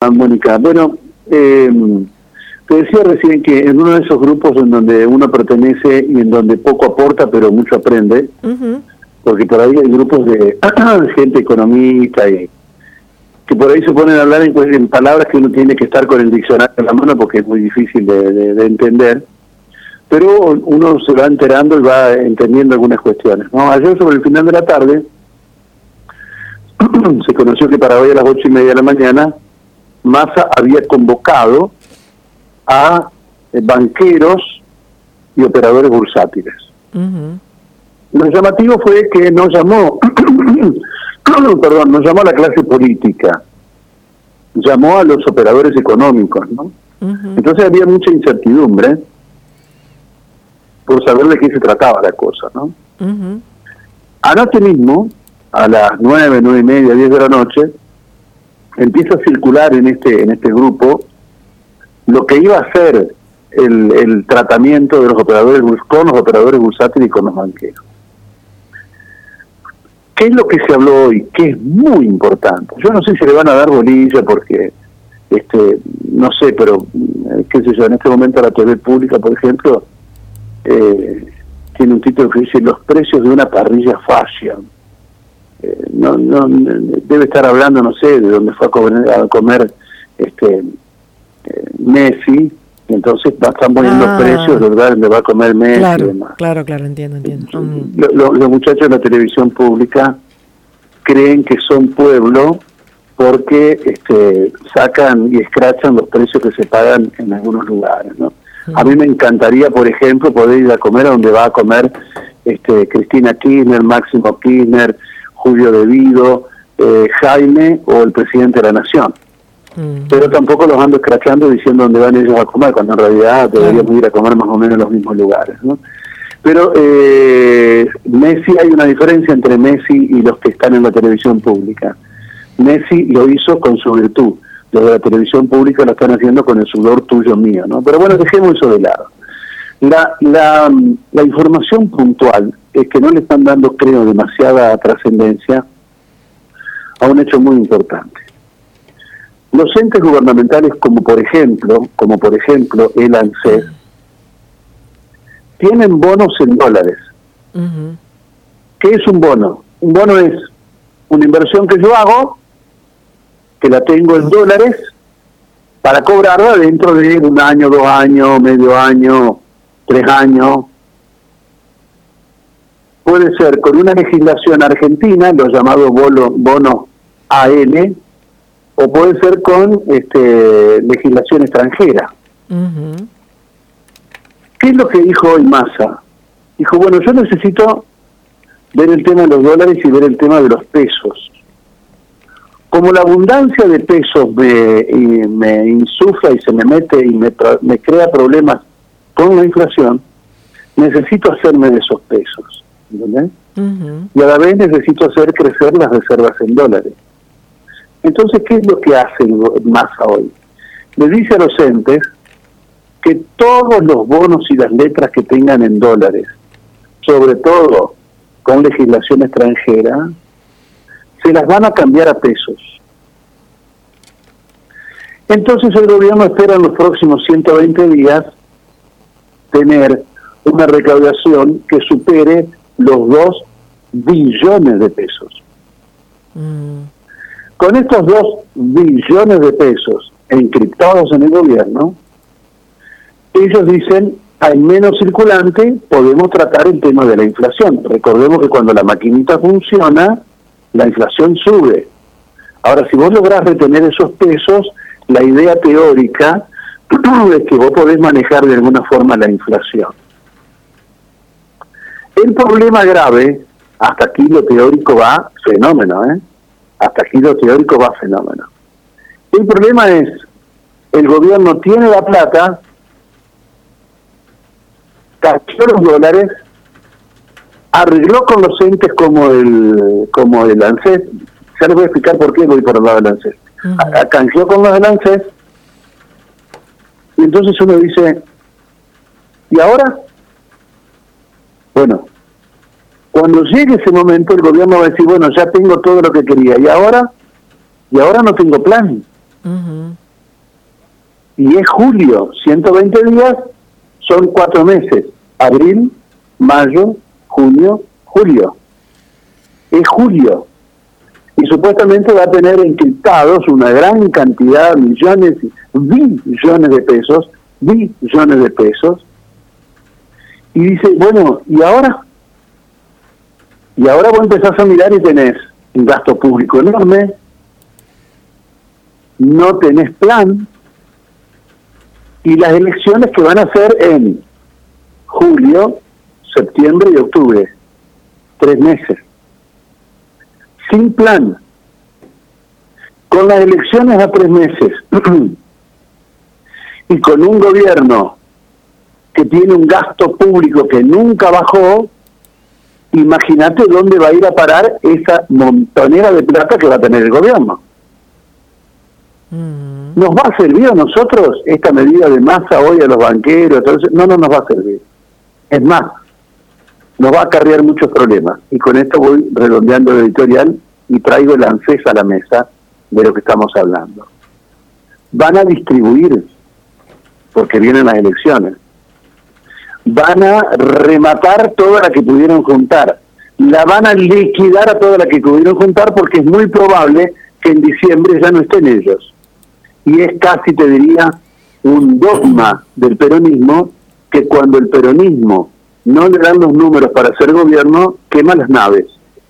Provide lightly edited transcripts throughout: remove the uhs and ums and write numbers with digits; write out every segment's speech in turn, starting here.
Mónica. Bueno, te decía recién que en uno de esos grupos en donde uno pertenece y en donde poco aporta pero mucho aprende, porque por ahí hay grupos de gente economista y que por ahí se ponen a hablar en palabras que uno tiene que estar con el diccionario en la mano porque es muy difícil de entender, pero uno se va enterando y va entendiendo algunas cuestiones, ¿no? Ayer sobre el final de la tarde se conoció que para hoy a las 8:30 de la mañana Massa había convocado a banqueros y operadores bursátiles. Lo llamativo fue que no llamó no llamó a la clase política, llamó a los operadores económicos, ¿no? Entonces había mucha incertidumbre por saber de qué se trataba la cosa, ¿no? Anoche mismo, a las 9:30, 10 de la noche, empieza a circular en este grupo lo que iba a ser el tratamiento de los operadores con los operadores bursátiles y con los banqueros. ¿Qué es lo que se habló hoy? Que es muy importante. Yo no sé si le van a dar bolilla porque, no sé, pero, qué sé yo, en este momento la TV pública, por ejemplo, tiene un título que dice los precios de una parrilla fashion. No, debe estar hablando, no sé, de dónde fue a comer Messi, y entonces están poniendo los precios de lugar donde va a comer Messi. Claro, y demás. claro, entiendo. Los muchachos de la televisión pública creen que son pueblo porque sacan y escrachan los precios que se pagan en algunos lugares, ¿no? A mí me encantaría, por ejemplo, poder ir a comer a donde va a comer Cristina Kirchner, Máximo Kirchner, Julio De Vido, Jaime o el presidente de la Nación. Pero tampoco los ando escrachando diciendo dónde van ellos a comer, cuando en realidad deberíamos ir a comer más o menos en los mismos lugares, ¿no? Pero Messi, hay una diferencia entre Messi y los que están en la televisión pública. Messi lo hizo con su virtud, los de la televisión pública lo están haciendo con el sudor tuyo mío, ¿no? Pero bueno, dejemos eso de lado. La información puntual es que no le están dando, creo, demasiada trascendencia a un hecho muy importante. Los entes gubernamentales, como por ejemplo el ANSES, tienen bonos en dólares. ¿Qué es un bono? Un bono es una inversión que yo hago, que la tengo en dólares, para cobrarla dentro de 1 año, 2 años, medio año, 3 años. Puede ser con una legislación argentina, lo llamado bono AN, o puede ser con legislación extranjera. ¿Qué es lo que dijo hoy Massa? Dijo, bueno, yo necesito ver el tema de los dólares y ver el tema de los pesos. Como la abundancia de pesos me insufla y se me mete y me crea problemas con la inflación, necesito hacerme de esos pesos, ¿entendés? Y a la vez necesito hacer crecer las reservas en dólares. Entonces, ¿qué es lo que hace Massa hoy? Le dice a los entes que todos los bonos y las letras que tengan en dólares, sobre todo con legislación extranjera, se las van a cambiar a pesos. Entonces el gobierno espera en los próximos 120 días tener una recaudación que supere los 2 billones de pesos. Con estos 2 billones de pesos encriptados en el gobierno, ellos dicen, hay menos circulante, podemos tratar el tema de la inflación. Recordemos que cuando la maquinita funciona, la inflación sube. Ahora, si vos lográs retener esos pesos, la idea teórica es que vos podés manejar de alguna forma la inflación. El problema grave, hasta aquí lo teórico va fenómeno, hasta aquí lo teórico va fenómeno. El problema es, el gobierno tiene la plata, cachó los dólares, arregló con los entes como el ANSES, ya les voy a explicar por qué voy por el lado del ANSES, canjeó con los del ANSES, y entonces uno dice, ¿y ahora? Bueno, cuando llegue ese momento el gobierno va a decir, bueno, ya tengo todo lo que quería, ¿y ahora? Y ahora no tengo plan. Uh-huh. Y es julio, 120 días son 4 meses, abril, mayo, junio, julio. Es julio. Y supuestamente va a tener encriptados una gran cantidad, billones de pesos, y dice, bueno, ¿y ahora? Y ahora vos empezás a mirar y tenés un gasto público enorme, no tenés plan, y las elecciones que van a ser en julio, septiembre y octubre, 3 meses, sin plan, con las elecciones a 3 meses, y con un gobierno que tiene un gasto público que nunca bajó. Imagínate dónde va a ir a parar esa montonera de plata que va a tener el gobierno. ¿Nos va a servir a nosotros esta medida de masa hoy a los banqueros? Entonces, no nos va a servir. Es más, nos va a acarrear muchos problemas. Y con esto voy redondeando el editorial y traigo el ANSES a la mesa de lo que estamos hablando. Van a distribuir, porque vienen las elecciones, van a rematar toda la que pudieron juntar, la van a liquidar a toda la que pudieron juntar, porque es muy probable que en diciembre ya no estén ellos. Y es casi, te diría, un dogma del peronismo, que cuando el peronismo no le dan los números para hacer gobierno, quema las naves.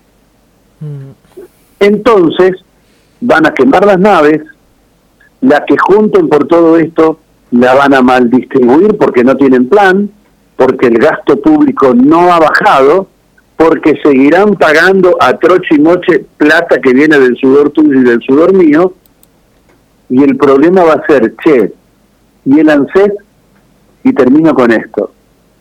Entonces van a quemar las naves, la que junten por todo esto la van a mal distribuir porque no tienen plan, porque el gasto público no ha bajado, porque seguirán pagando a troche y moche plata que viene del sudor tuyo y del sudor mío, y el problema va a ser, y el ANSES, y termino con esto.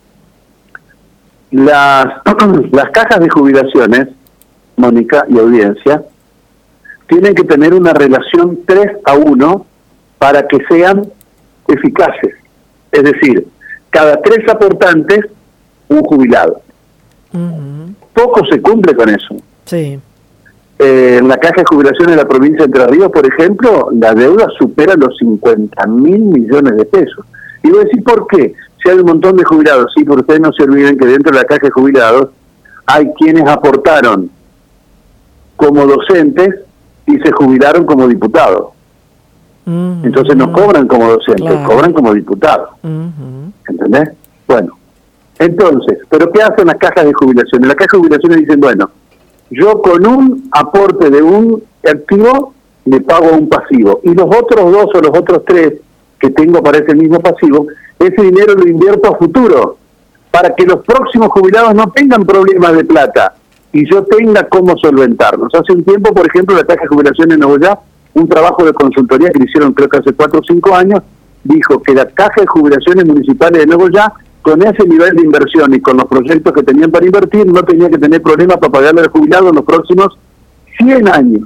Las cajas de jubilaciones, Mónica y audiencia, tienen que tener una relación 3-1 para que sean eficaces. Es decir, cada 3 aportantes, un jubilado. Uh-huh. Poco se cumple con eso. Sí. En la caja de jubilación de la provincia de Entre Ríos, por ejemplo, la deuda supera los 50.000 millones de pesos. Y voy a decir, ¿por qué? Si hay un montón de jubilados, sí, pero ustedes no se olviden que dentro de la caja de jubilados hay quienes aportaron como docentes y se jubilaron como diputados. Uh-huh. Entonces no cobran como docentes, claro, cobran como diputados. Uh-huh. ¿Entendés? Bueno, entonces, ¿pero qué hacen las cajas de jubilación? En las cajas de jubilación dicen, bueno, yo con un aporte de un activo le pago un pasivo, y los otros 2 o los otros 3 que tengo para ese mismo pasivo, ese dinero lo invierto a futuro, para que los próximos jubilados no tengan problemas de plata y yo tenga cómo solventarlos. Hace un tiempo, por ejemplo, la caja de jubilación en Nogoyá, un trabajo de consultoría que le hicieron creo que hace 4 o 5 años, dijo que la caja de jubilaciones municipales de Nogoyá, con ese nivel de inversión y con los proyectos que tenían para invertir, no tenía que tener problemas para pagarle al jubilado en los próximos 100 años.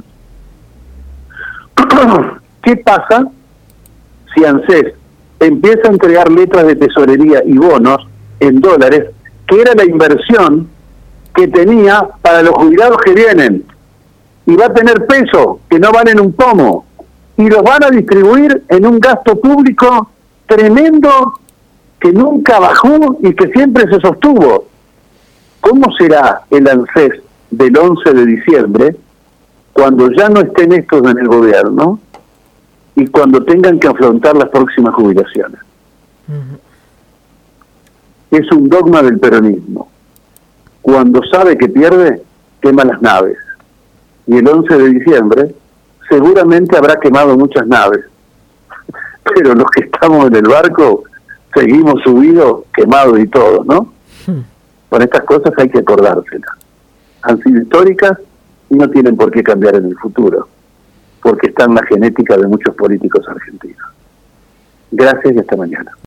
¿Qué pasa si ANSES empieza a entregar letras de tesorería y bonos en dólares, que era la inversión que tenía para los jubilados que vienen, y va a tener peso que no valen un pomo, y los van a distribuir en un gasto público tremendo que nunca bajó y que siempre se sostuvo? ¿Cómo será el ANSES del 11 de diciembre cuando ya no estén estos en el gobierno y cuando tengan que afrontar las próximas jubilaciones? Uh-huh. Es un dogma del peronismo. Cuando sabe que pierde, quema las naves. Y el 11 de diciembre seguramente habrá quemado muchas naves. Pero los que estamos en el barco seguimos subidos, quemados y todo, ¿no? Con estas cosas hay que acordárselas. Han sido históricas y no tienen por qué cambiar en el futuro, porque está en la genética de muchos políticos argentinos. Gracias y hasta mañana.